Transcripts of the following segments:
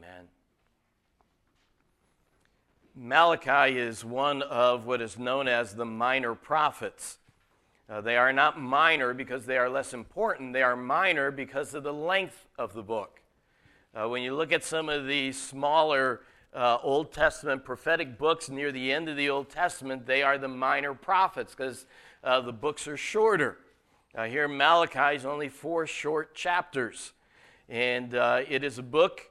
Amen. Malachi is one of what is known as the minor prophets. They are not minor because they are less important. They are minor because of the length of the book. When you look at some of the smaller Old Testament prophetic books near the end of the Old Testament, they are the minor prophets because the books are shorter. Here Malachi is only 4 short chapters. And it is a book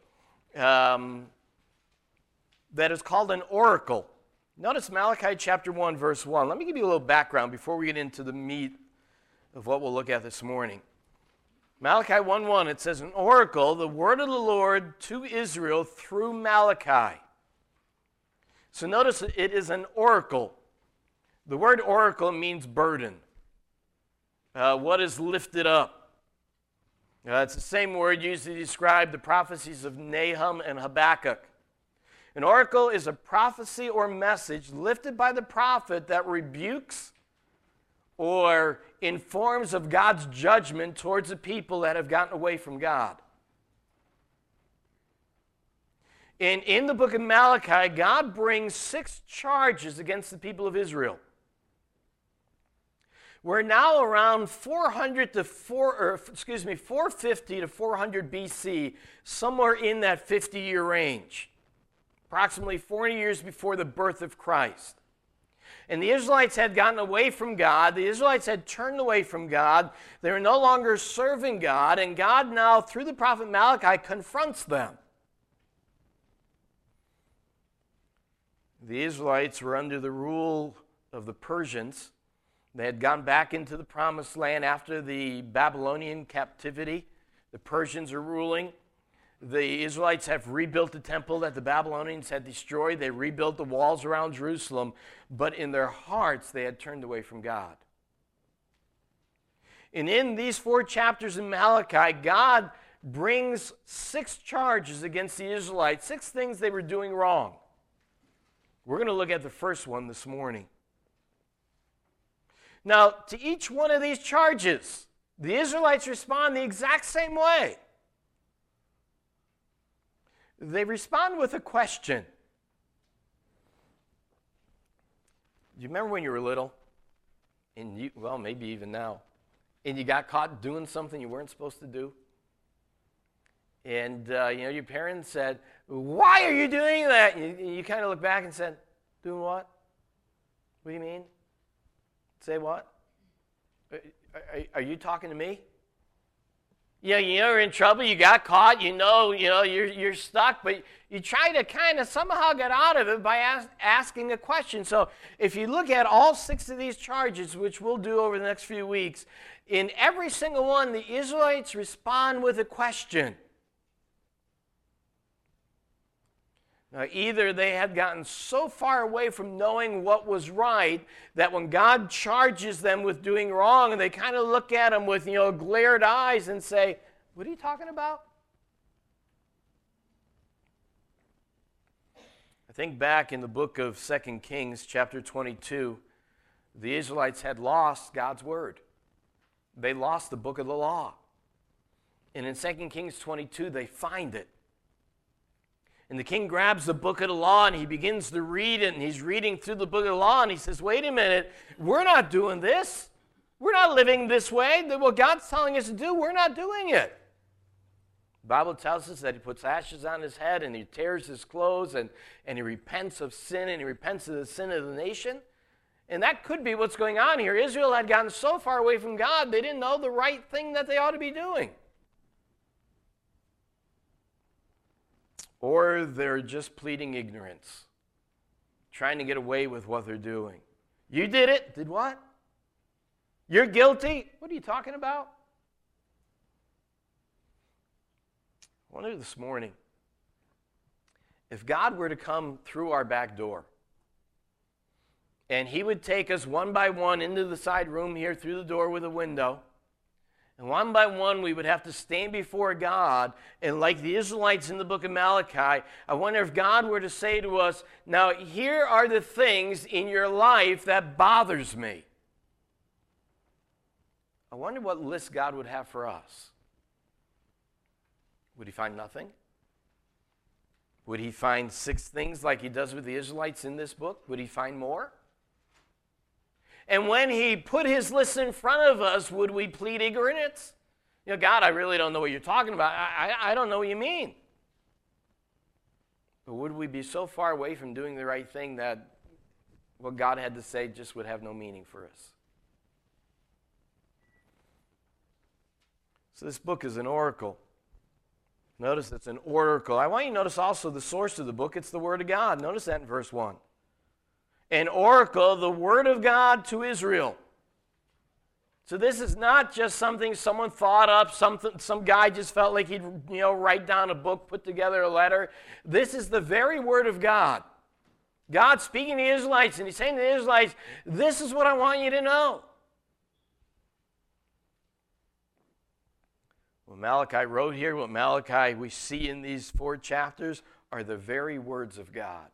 that is called an oracle. Notice Malachi chapter 1, verse 1. Let me give you a little background before we get into the meat of what we'll look at this morning. Malachi 1:1, it says, an oracle, the word of the Lord to Israel through Malachi. So notice it is an oracle. The word oracle means burden. What is lifted up? It's the same word used to describe the prophecies of Nahum and Habakkuk. An oracle is a prophecy or message lifted by the prophet that rebukes or informs of God's judgment towards the people that have gotten away from God. And in the book of Malachi, God brings 6 charges against the people of Israel. We're now around 450 to 400 BC, somewhere in that 50-year range. Approximately 40 years before the birth of Christ. And the Israelites had gotten away from God. The Israelites had turned away from God. They were no longer serving God. And God now, through the prophet Malachi, confronts them. The Israelites were under the rule of the Persians. They had gone back into the promised land after the Babylonian captivity. The Persians are ruling. The Israelites have rebuilt the temple that the Babylonians had destroyed. They rebuilt the walls around Jerusalem, but in their hearts they had turned away from God. And in these 4 chapters in Malachi, God brings 6 charges against the Israelites, 6 things they were doing wrong. We're going to look at the first one this morning. Now, to each one of these charges, the Israelites respond the exact same way. They respond with a question. Do you remember when you were little? And well, maybe even now. And you got caught doing something you weren't supposed to do? And your parents said, why are you doing that? And you kind of look back and said, doing what? What do you mean? Say what? Are you talking to me? You're in trouble, you got caught, you're stuck, but you try to kind of somehow get out of it by asking a question. So if you look at all 6 of these charges, which we'll do over the next few weeks, in every single one, the Israelites respond with a question. Now, either they had gotten so far away from knowing what was right that when God charges them with doing wrong, and they kind of look at him with, glared eyes and say, what are you talking about? I think back in the book of 2 Kings, chapter 22, the Israelites had lost God's word. They lost the book of the law. And in 2 Kings 22, they find it. And the king grabs the book of the law and he begins to read it, and he's reading through the book of the law, and he says, wait a minute, we're not doing this. We're not living this way. What God's telling us to do, we're not doing it. The Bible tells us that he puts ashes on his head and he tears his clothes and he repents of sin and he repents of the sin of the nation. And that could be what's going on here. Israel had gotten so far away from God, they didn't know the right thing that they ought to be doing. Or they're just pleading ignorance, trying to get away with what they're doing. You did it. Did what? You're guilty. What are you talking about? I wonder this morning, if God were to come through our back door, and he would take us one by one into the side room here through the door with a window, and one by one, we would have to stand before God, and like the Israelites in the book of Malachi, I wonder if God were to say to us, now here are the things in your life that bothers me. I wonder what list God would have for us. Would he find nothing? Would he find 6 things like he does with the Israelites in this book? Would he find more? And when he put his list in front of us, would we plead ignorance? God, I really don't know what you're talking about. I don't know what you mean. But would we be so far away from doing the right thing that what God had to say just would have no meaning for us? So this book is an oracle. Notice it's an oracle. I want you to notice also the source of the book. It's the Word of God. Notice that in verse 1. An oracle, the Word of God to Israel. So this is not just something someone thought up, some guy just felt like he'd write down a book, put together a letter. This is the very Word of God. God speaking to the Israelites, and he's saying to the Israelites, this is what I want you to know. What Malachi wrote here, what Malachi we see in these 4 chapters, are the very words of God.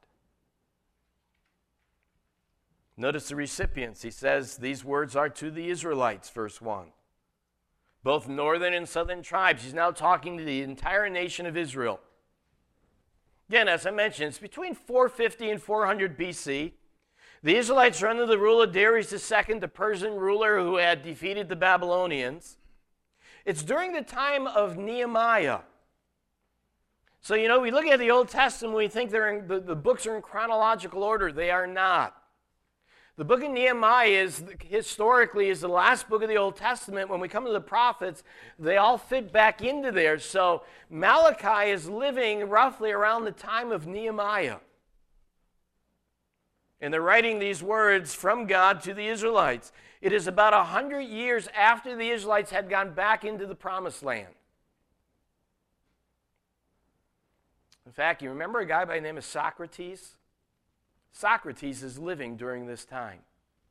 Notice the recipients. He says these words are to the Israelites, verse 1. Both northern and southern tribes. He's now talking to the entire nation of Israel. Again, as I mentioned, it's between 450 and 400 BC. The Israelites are under the rule of Darius II, the Persian ruler who had defeated the Babylonians. It's during the time of Nehemiah. So, we look at the Old Testament, we think the books are in chronological order. They are not. The book of Nehemiah historically is the last book of the Old Testament. When we come to the prophets, they all fit back into there. So Malachi is living roughly around the time of Nehemiah. And they're writing these words from God to the Israelites. It is about 100 years after the Israelites had gone back into the Promised Land. In fact, you remember a guy by the name of Socrates? Socrates is living during this time.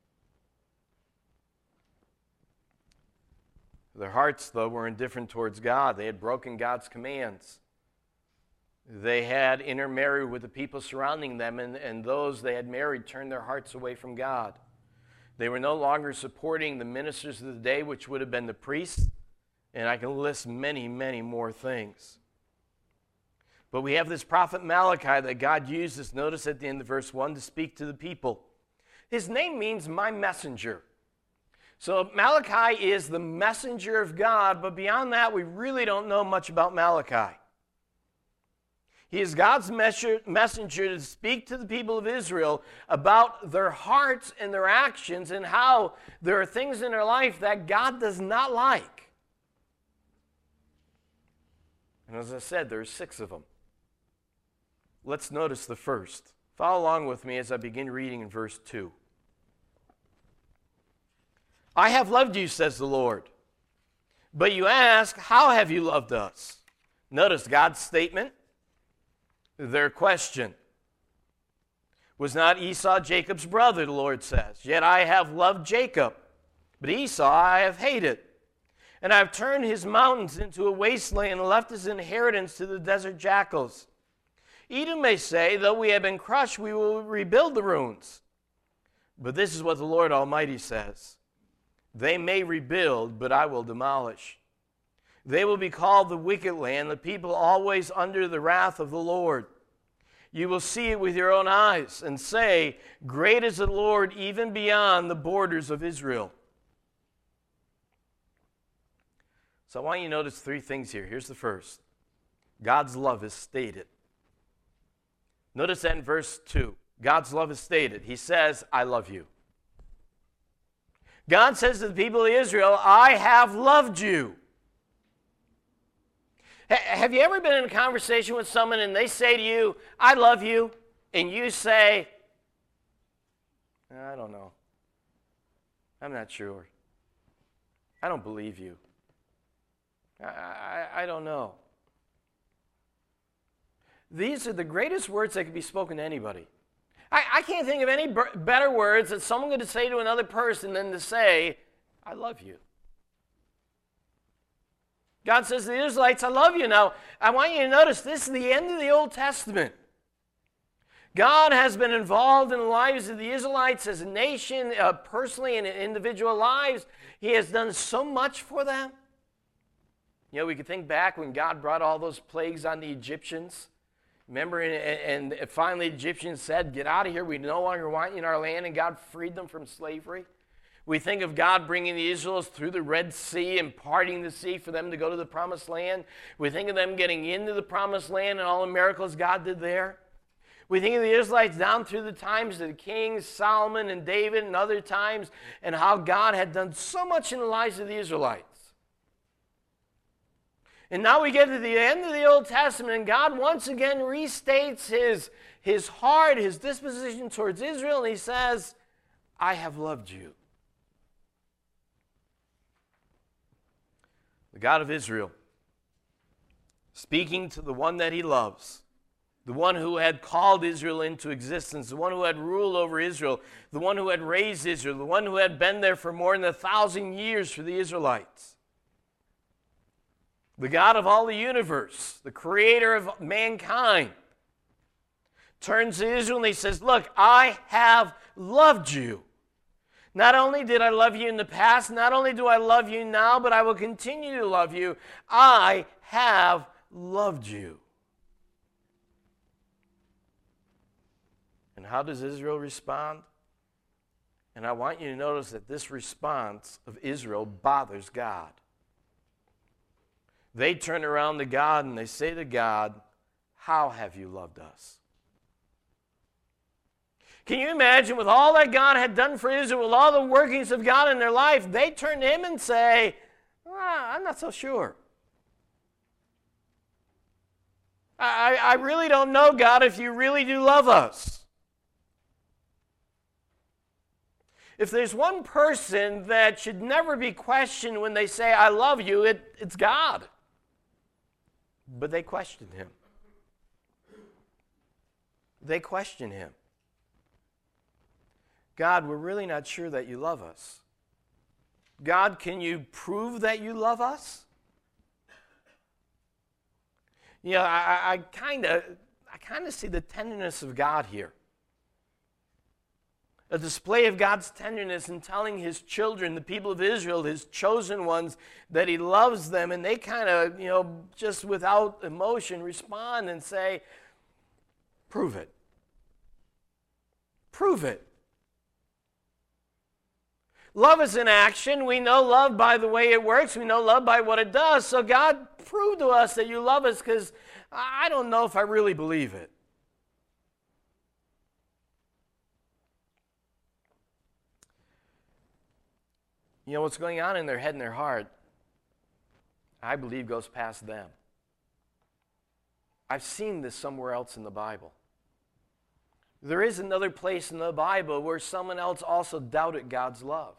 Their hearts, though, were indifferent towards God. They had broken God's commands. They had intermarried with the people surrounding them, and those they had married turned their hearts away from God. They were no longer supporting the ministers of the day, which would have been the priests, and I can list many, many more things. But we have this prophet Malachi that God uses, notice at the end of verse 1, to speak to the people. His name means my messenger. So Malachi is the messenger of God, but beyond that, we really don't know much about Malachi. He is God's messenger to speak to the people of Israel about their hearts and their actions and how there are things in their life that God does not like. And as I said, there are 6 of them. Let's notice the first. Follow along with me as I begin reading in verse 2. I have loved you, says the Lord. But you ask, how have you loved us? Notice God's statement, their question. Was not Esau Jacob's brother, the Lord says. Yet I have loved Jacob, but Esau I have hated. And I have turned his mountains into a wasteland and left his inheritance to the desert jackals. Edom may say, though we have been crushed, we will rebuild the ruins. But this is what the Lord Almighty says. They may rebuild, but I will demolish. They will be called the wicked land, the people always under the wrath of the Lord. You will see it with your own eyes and say, great is the Lord even beyond the borders of Israel. So I want you to notice 3 things here. Here's the first. God's love is stated. Notice that in verse 2. God's love is stated. He says, I love you. God says to the people of Israel, I have loved you. Have you ever been in a conversation with someone and they say to you, I love you, and you say, I don't know. I'm not sure. I don't believe you. I don't know. These are the greatest words that can be spoken to anybody. I can't think of any better words that someone could say to another person than to say, I love you. God says to the Israelites, I love you. Now, I want you to notice this is the end of the Old Testament. God has been involved in the lives of the Israelites as a nation, personally and in individual lives. He has done so much for them. We could think back when God brought all those plagues on the Egyptians. Remember, and finally the Egyptians said, get out of here. We no longer want you in our land, and God freed them from slavery. We think of God bringing the Israelites through the Red Sea and parting the sea for them to go to the Promised Land. We think of them getting into the Promised Land and all the miracles God did there. We think of the Israelites down through the times of the kings, Solomon and David and other times, and how God had done so much in the lives of the Israelites. And now we get to the end of the Old Testament, and God once again restates his heart, his disposition towards Israel, and he says, I have loved you. The God of Israel, speaking to the one that he loves, the one who had called Israel into existence, the one who had ruled over Israel, the one who had raised Israel, the one who had been there for more than 1,000 years for the Israelites. The God of all the universe, the creator of mankind, turns to Israel and he says, look, I have loved you. Not only did I love you in the past, not only do I love you now, but I will continue to love you. I have loved you. And how does Israel respond? And I want you to notice that this response of Israel bothers God. They turn around to God and they say to God, how have you loved us? Can you imagine, with all that God had done for Israel, with all the workings of God in their life, they turn to him and say, I'm not so sure. I really don't know, God, if you really do love us. If there's one person that should never be questioned when they say, I love you, it's God. But they question him. They question him. God, we're really not sure that you love us. God, can you prove that you love us? You know, I kind of see the tenderness of God here. A display of God's tenderness in telling his children, the people of Israel, his chosen ones, that he loves them, and they kind of, just without emotion respond and say, prove it. Prove it. Love is in action. We know love by the way it works. We know love by what it does. So God, prove to us that you love us, because I don't know if I really believe it. You know, what's going on in their head and their heart, I believe, goes past them. I've seen this somewhere else in the Bible. There is another place in the Bible where someone else also doubted God's love.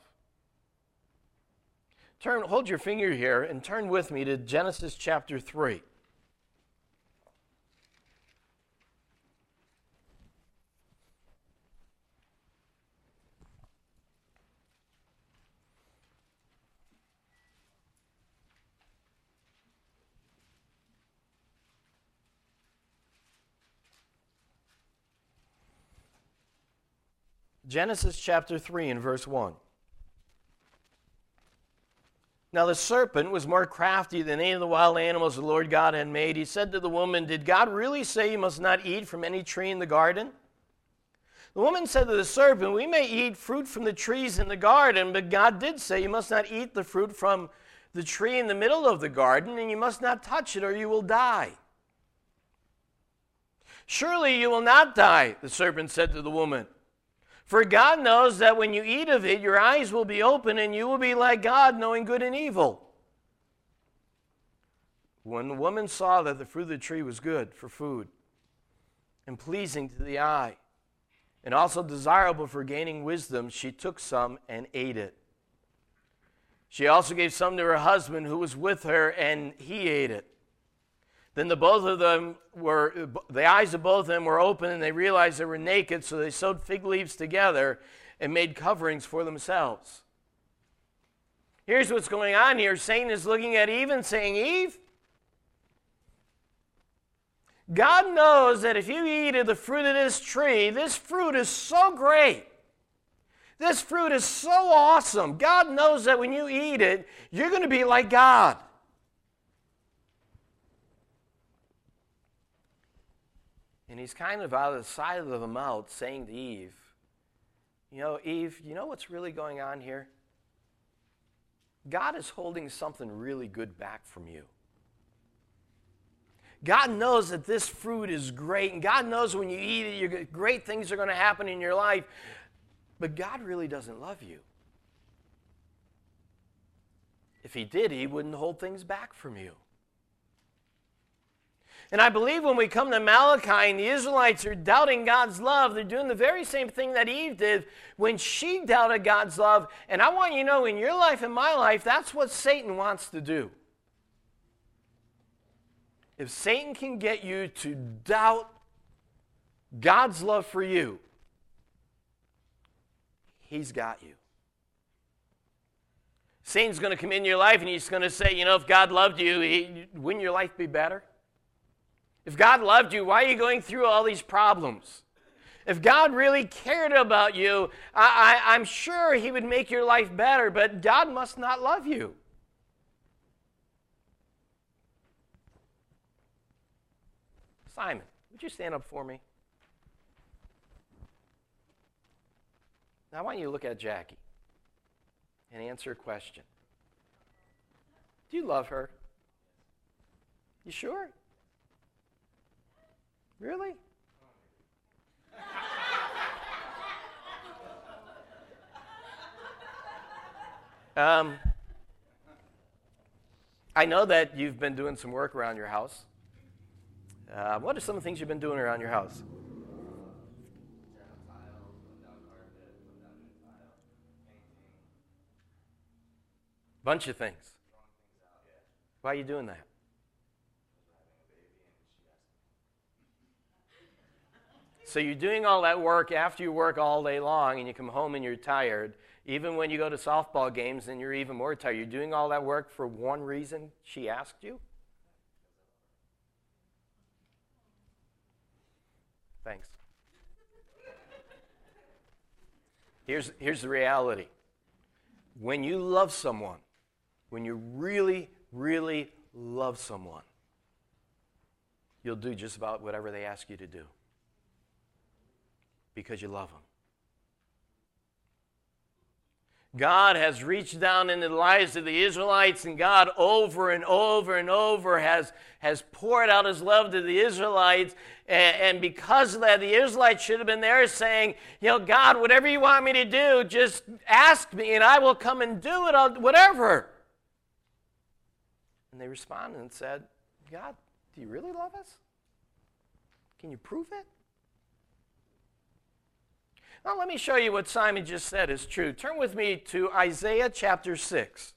Hold your finger here and turn with me to Genesis chapter 3. Genesis chapter 3 and verse 1. Now the serpent was more crafty than any of the wild animals the Lord God had made. He said to the woman, did God really say you must not eat from any tree in the garden? The woman said to the serpent, we may eat fruit from the trees in the garden, but God did say you must not eat the fruit from the tree in the middle of the garden, and you must not touch it or you will die. Surely you will not die, the serpent said to the woman. For God knows that when you eat of it, your eyes will be open and you will be like God, knowing good and evil. When the woman saw that the fruit of the tree was good for food and pleasing to the eye and also desirable for gaining wisdom, she took some and ate it. She also gave some to her husband who was with her, and he ate it. Then the eyes of both of them were open, and they realized they were naked, so they sewed fig leaves together and made coverings for themselves. Here's what's going on here. Satan is looking at Eve and saying, Eve, God knows that if you eat of the fruit of this tree, this fruit is so great. This fruit is so awesome. God knows that when you eat it, you're going to be like God. And he's kind of out of the side of the mouth saying to Eve, Eve, you know what's really going on here? God is holding something really good back from you. God knows that this fruit is great, and God knows when you eat it, great things are going to happen in your life, but God really doesn't love you. If he did, he wouldn't hold things back from you. And I believe when we come to Malachi and the Israelites are doubting God's love, they're doing the very same thing that Eve did when she doubted God's love. And I want you to know, in your life and my life, that's what Satan wants to do. If Satan can get you to doubt God's love for you, he's got you. Satan's going to come in your life and he's going to say, if God loved you, wouldn't your life be better? If God loved you, why are you going through all these problems? If God really cared about you, I'm sure he would make your life better, but God must not love you. Simon, would you stand up for me? Now I want you to look at Jackie and answer a question. Do you love her? You sure? Really? I know that you've been doing some work around your house. What are some of the things you've been doing around your house? Bunch of things. Why are you doing that? So you're doing all that work after you work all day long and you come home and you're tired. Even when you go to softball games and you're even more tired. You're doing all that work for one reason: she asked you? Thanks. Here's the reality. When you love someone, when you really, really love someone, you'll do just about whatever they ask you to do. Because you love them. God has reached down into the lives of the Israelites, and God over and over and over has poured out his love to the Israelites. And because of that, the Israelites should have been there saying, God, whatever you want me to do, just ask me and I will come and do it, whatever. And they responded and said, God, do you really love us? Can you prove it? Now, let me show you what Simon just said is true. Turn with me to Isaiah chapter 6.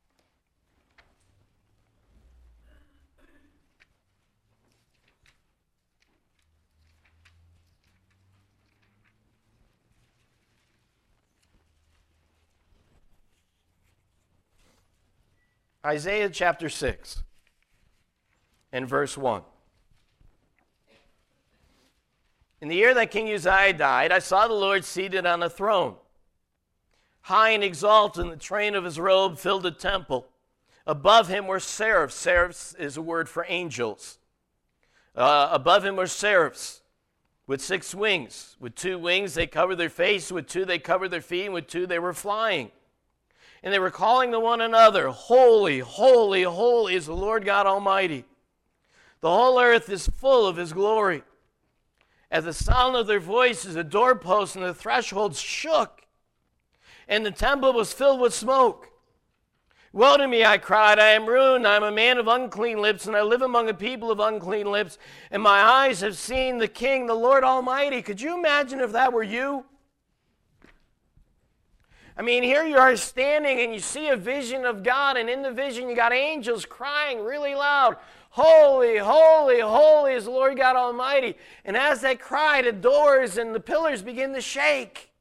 Isaiah chapter 6 and verse 1. In the year that King Uzziah died, I saw the Lord seated on a throne, high and exalted, and the train of his robe filled the temple. Above him were seraphs. Seraphs is a word for angels. Above him were seraphs with 6 wings. With 2 wings they covered their face, with 2 they covered their feet, and with 2 they were flying. And they were calling to one another, Holy, holy, holy is the Lord God Almighty. The whole earth is full of his glory. At the sound of their voices, the doorposts and the thresholds shook, and the temple was filled with smoke. Woe to me, I cried, I am ruined, I am a man of unclean lips, and I live among a people of unclean lips, and my eyes have seen the King, the Lord Almighty. Could you imagine if that were you? I mean, here you are standing, and you see a vision of God, and in the vision you got angels crying really loud, Holy, holy, holy is the Lord God Almighty. And as they cry, the doors and the pillars begin to shake.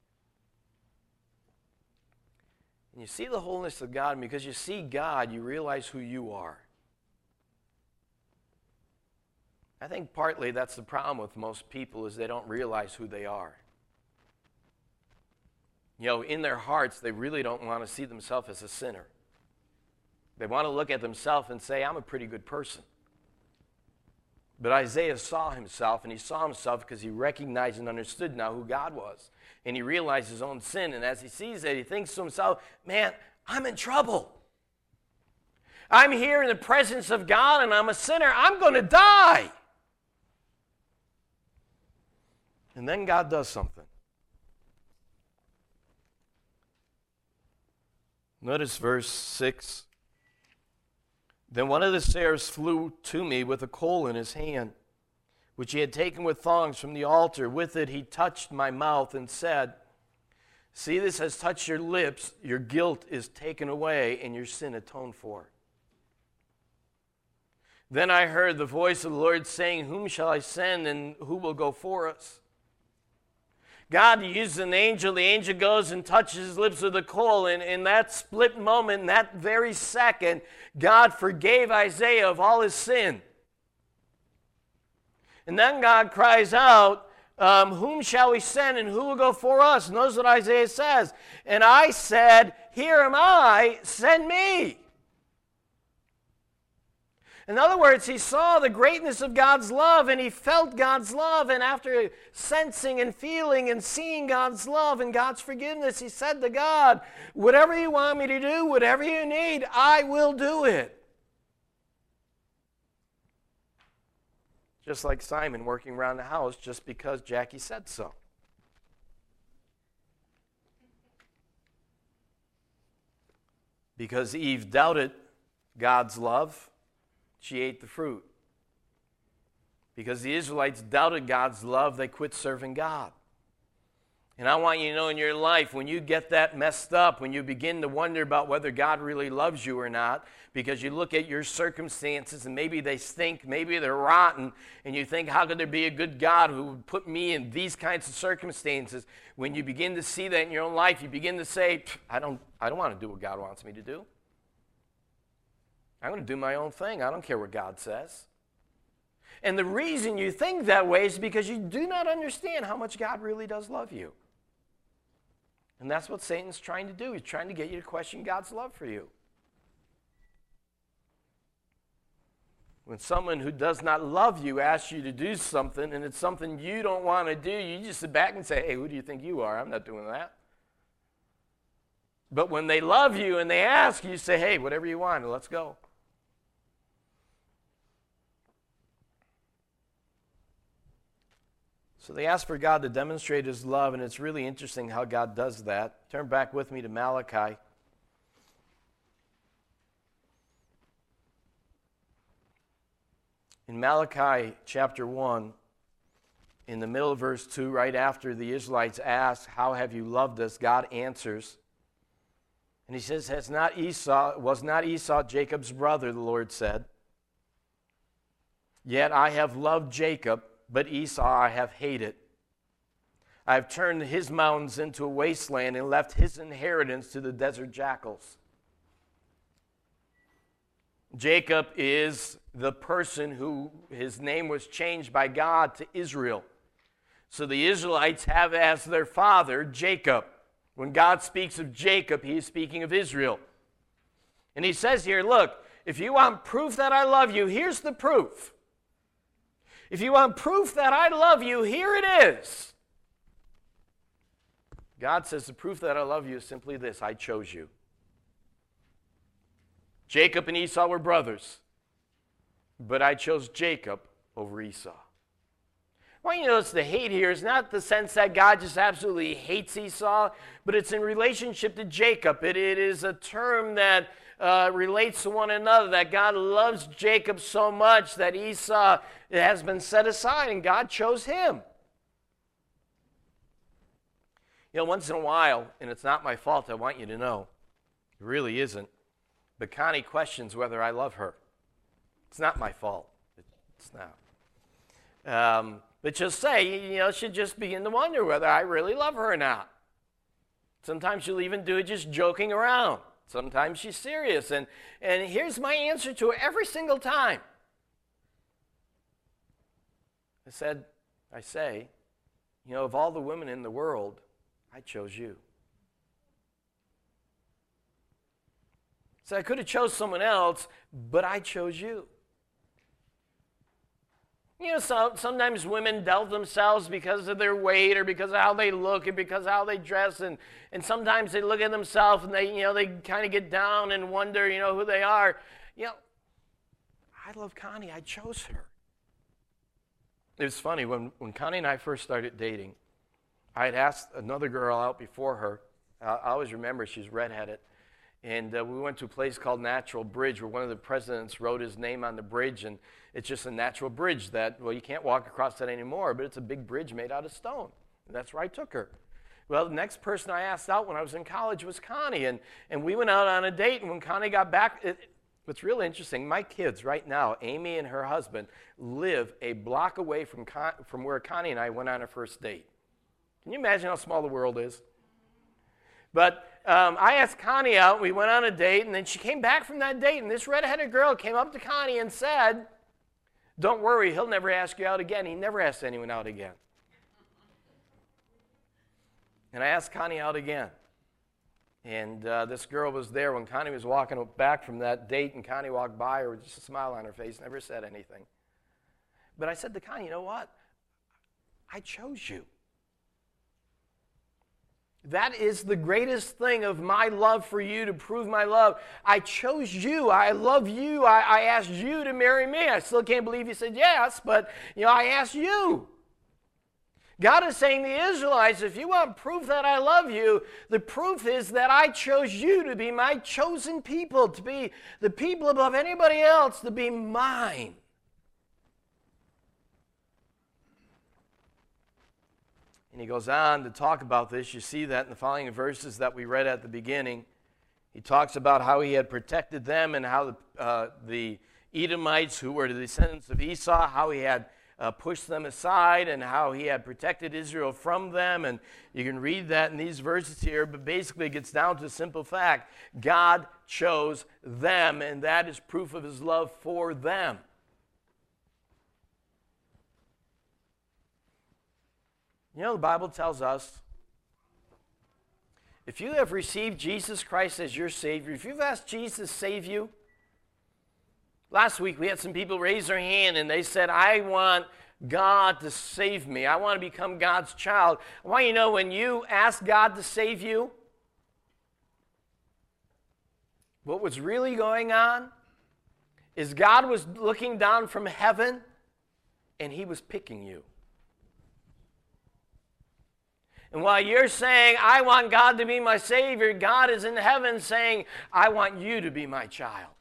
And you see the holiness of God, and because you see God, you realize who you are. I think partly that's the problem with most people, is they don't realize who they are. In their hearts, they really don't want to see themselves as a sinner. They want to look at themselves and say, I'm a pretty good person. But Isaiah saw himself, and he saw himself because he recognized and understood now who God was. And he realized his own sin, and as he sees it, he thinks to himself, man, I'm in trouble. I'm here in the presence of God, and I'm a sinner. I'm going to die. And then God does something. Notice verse 6. Then one of the seraphs flew to me with a coal in his hand, which he had taken with thongs from the altar. With it he touched my mouth and said, see, this has touched your lips. Your guilt is taken away and your sin atoned for. Then I heard the voice of the Lord saying, whom shall I send and who will go for us? God uses an angel. The angel goes and touches his lips with a coal. And in that split moment, in that very second, God forgave Isaiah of all his sin. And then God cries out, whom shall we send and who will go for us? And notice what Isaiah says. And I said, here am I, send me. In other words, he saw the greatness of God's love, and he felt God's love, and after sensing and feeling and seeing God's love and God's forgiveness, he said to God, whatever you want me to do, whatever you need, I will do it. Just like Simon working around the house just because Jackie said so. Because Eve doubted God's love, she ate the fruit. Because the Israelites doubted God's love, they quit serving God. And I want you to know in your life, when you get that messed up, when you begin to wonder about whether God really loves you or not, because you look at your circumstances and maybe they stink, maybe they're rotten, and you think, how could there be a good God who would put me in these kinds of circumstances? When you begin to see that in your own life, you begin to say, I don't want to do what God wants me to do. I'm going to do my own thing. I don't care what God says. And the reason you think that way is because you do not understand how much God really does love you. And that's what Satan's trying to do. He's trying to get you to question God's love for you. When someone who does not love you asks you to do something and it's something you don't want to do, you just sit back and say, hey, who do you think you are? I'm not doing that. But when they love you and they ask you, say, hey, whatever you want, let's go. So they ask for God to demonstrate his love, and it's really interesting how God does that. Turn back with me to Malachi. In Malachi chapter 1, in the middle of verse 2, right after the Israelites ask, how have you loved us? God answers. And he says, was not Esau Jacob's brother, the Lord said. Yet I have loved Jacob, but Esau I have hated. I have turned his mountains into a wasteland and left his inheritance to the desert jackals. Jacob is the person who his name was changed by God to Israel. So the Israelites have as their father Jacob. When God speaks of Jacob, he is speaking of Israel. And he says here, look, if you want proof that I love you, here's the proof. If you want proof that I love you, here it is. God says the proof that I love you is simply this: I chose you. Jacob and Esau were brothers, but I chose Jacob over Esau. I want you to notice the hate here is not the sense that God just absolutely hates Esau, but it's in relationship to Jacob. It is a term that relates to one another, that God loves Jacob so much that Esau has been set aside and God chose him. You know, once in a while, and it's not my fault, I want you to know, it really isn't, but Connie questions whether I love her. It's not my fault. It's not. But she'll say, she'll just begin to wonder whether I really love her or not. Sometimes she'll even do it just joking around. Sometimes she's serious. And here's my answer to her every single time. I say, of all the women in the world, I chose you. So I could have chose someone else, but I chose you. You know, sometimes women doubt themselves because of their weight or because of how they look and because of how they dress. And sometimes they look at themselves and they kind of get down and wonder, who they are. I love Connie. I chose her. It was funny. When Connie and I first started dating, I had asked another girl out before her. I always remember she's redheaded. And we went to a place called Natural Bridge where one of the presidents wrote his name on the bridge. And it's just a natural bridge that, you can't walk across that anymore, but it's a big bridge made out of stone. And that's where I took her. Well, the next person I asked out when I was in college was Connie. And we went out on a date. And when Connie got back, what's really interesting, my kids right now, Amy and her husband, live a block away from where Connie and I went on our first date. Can you imagine how small the world is? But I asked Connie out, we went on a date, and then she came back from that date, and this redheaded girl came up to Connie and said, "Don't worry, he'll never ask you out again." He never asked anyone out again. And I asked Connie out again. And this girl was there when Connie was walking back from that date, and Connie walked by her with just a smile on her face, never said anything. But I said to Connie, you know what? I chose you. That is the greatest thing of my love for you, to prove my love. I chose you. I love you. I asked you to marry me. I still can't believe you said yes, but I asked you. God is saying to the Israelites, if you want proof that I love you, the proof is that I chose you to be my chosen people, to be the people above anybody else, to be mine. And he goes on to talk about this. You see that in the following verses that we read at the beginning. He talks about how he had protected them and how the Edomites, who were the descendants of Esau, how he had pushed them aside and how he had protected Israel from them. And you can read that in these verses here, but basically it gets down to a simple fact. God chose them, and that is proof of his love for them. The Bible tells us, if you have received Jesus Christ as your Savior, if you've asked Jesus to save you, last week we had some people raise their hand and they said, I want God to save me. I want to become God's child. I want you to know, when you ask God to save you, what was really going on is God was looking down from heaven and he was picking you. And while you're saying, I want God to be my Savior, God is in heaven saying, I want you to be my child.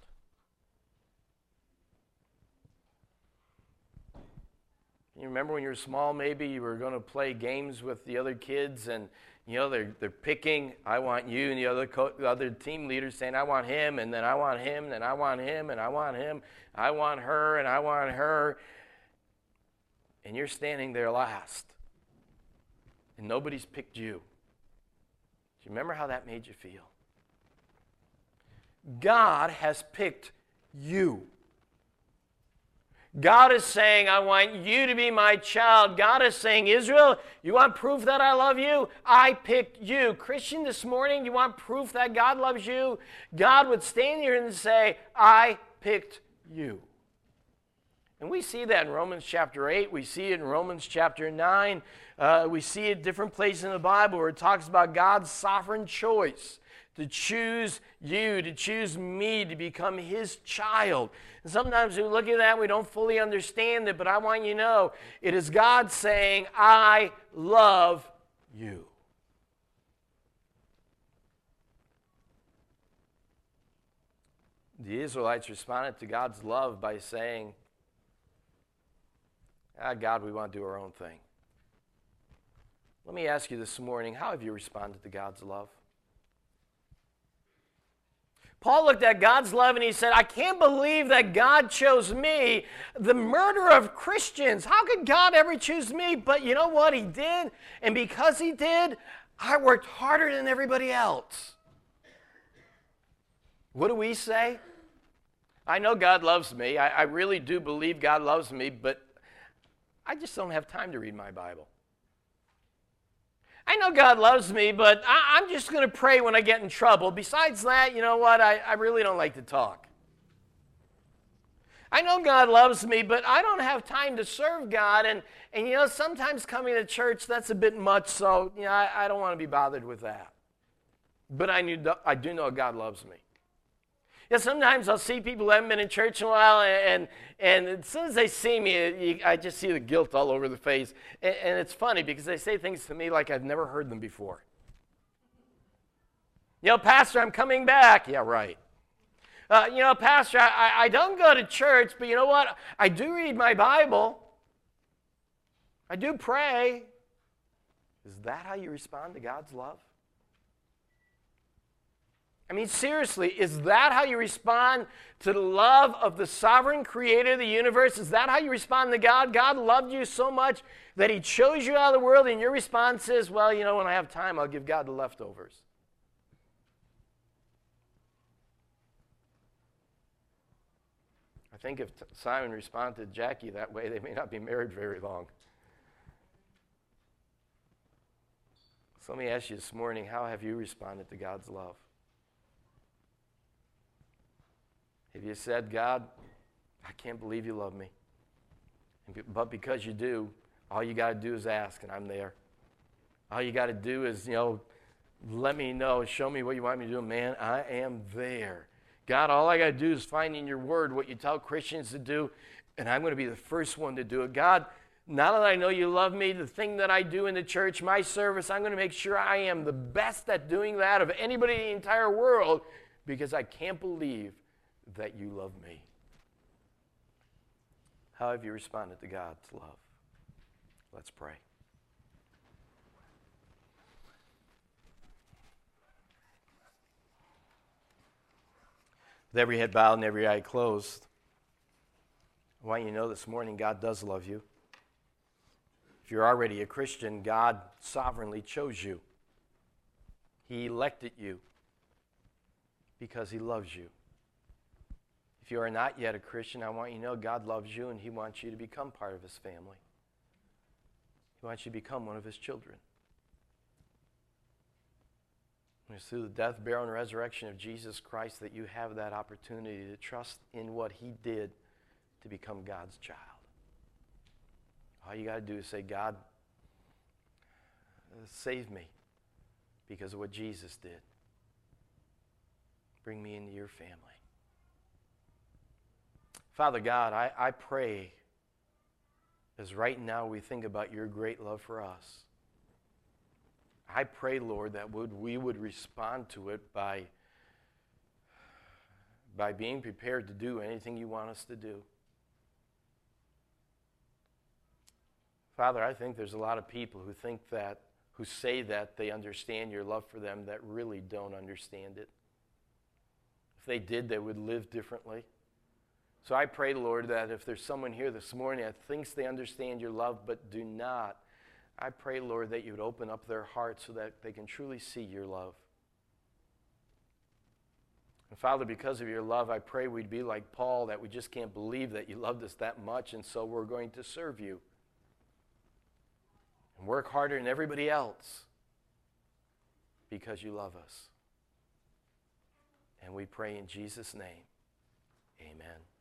You remember when you were small, maybe you were going to play games with the other kids, and they're picking, I want you, and the other team leaders saying, I want him, and then I want him, and then I want him, and I want him, I want her, and I want her. And you're standing there last. And nobody's picked you. Do you remember how that made you feel? God has picked you. God is saying, I want you to be my child. God is saying, Israel, you want proof that I love you? I picked you. Christian, this morning, you want proof that God loves you? God would stand here and say, I picked you. And we see that in Romans chapter 8. We see it in Romans chapter 9. We see it in different places in the Bible where it talks about God's sovereign choice to choose you, to choose me, to become his child. And sometimes we look at that, we don't fully understand it, but I want you to know, it is God saying, I love you. The Israelites responded to God's love by saying, God, we want to do our own thing. Let me ask you this morning, how have you responded to God's love? Paul looked at God's love and he said, I can't believe that God chose me, the murderer of Christians. How could God ever choose me? But you know what? He did. And because he did, I worked harder than everybody else. What do we say? I know God loves me. I really do believe God loves me, but I just don't have time to read my Bible. I know God loves me, but I'm just going to pray when I get in trouble. Besides that, you know what? I really don't like to talk. I know God loves me, but I don't have time to serve God. And sometimes coming to church, that's a bit much, so, I don't want to be bothered with that. But I do know God loves me. Sometimes I'll see people who haven't been in church in a while, and as soon as they see me, I just see the guilt all over the face. And it's funny because they say things to me like I've never heard them before. Pastor, I'm coming back. Yeah, right. Pastor, I don't go to church, but you know what? I do read my Bible. I do pray. Is that how you respond to God's love? I mean, seriously, is that how you respond to the love of the sovereign creator of the universe? Is that how you respond to God? God loved you so much that he chose you out of the world, and your response is, well, when I have time, I'll give God the leftovers. I think if Simon responded to Jackie that way, they may not be married very long. So let me ask you this morning, how have you responded to God's love? Have you said, God, I can't believe you love me. But because you do, all you got to do is ask, and I'm there. All you got to do is, let me know, show me what you want me to do. Man, I am there. God, all I got to do is find in your word what you tell Christians to do, and I'm going to be the first one to do it. God, now that I know you love me, the thing that I do in the church, my service, I'm going to make sure I am the best at doing that of anybody in the entire world, because I can't believe that you love me. How have you responded to God's love? Let's pray. With every head bowed and every eye closed, I want you to know this morning God does love you. If you're already a Christian, God sovereignly chose you. He elected you because he loves you. If you are not yet a Christian, I want you to know God loves you and he wants you to become part of his family. He wants you to become one of his children. And it's through the death, burial, and resurrection of Jesus Christ that you have that opportunity to trust in what he did to become God's child. All you got to do is say, God, save me because of what Jesus did. Bring me into your family. Father God, I pray as right now we think about your great love for us. I pray, Lord, that we would respond to it by being prepared to do anything you want us to do. Father, I think there's a lot of people who say that they understand your love for them that really don't understand it. If they did, they would live differently. So I pray, Lord, that if there's someone here this morning that thinks they understand your love but do not, I pray, Lord, that you would open up their hearts so that they can truly see your love. And Father, because of your love, I pray we'd be like Paul, that we just can't believe that you loved us that much, and so we're going to serve you and work harder than everybody else because you love us. And we pray in Jesus' name, amen.